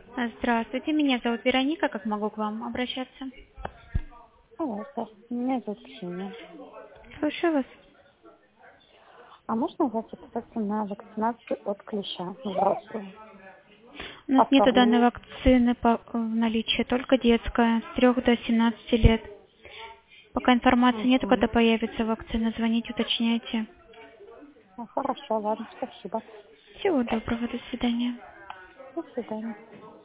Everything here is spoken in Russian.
Здравствуйте, меня зовут Вероника. Как могу к вам обращаться? Алло, здравствуйте, меня зовут Ксения. Слушаю вас. А можно записаться на вакцинацию от клеща взрослую? У нас нету Повторную. данной вакцины в наличии, только детская, с 3 до 17 лет. Пока информации нету, Мгм. когда появится вакцина, звоните, уточняйте. Ну, хорошо, ладно, спасибо. Всего доброго, до свидания. До свидания.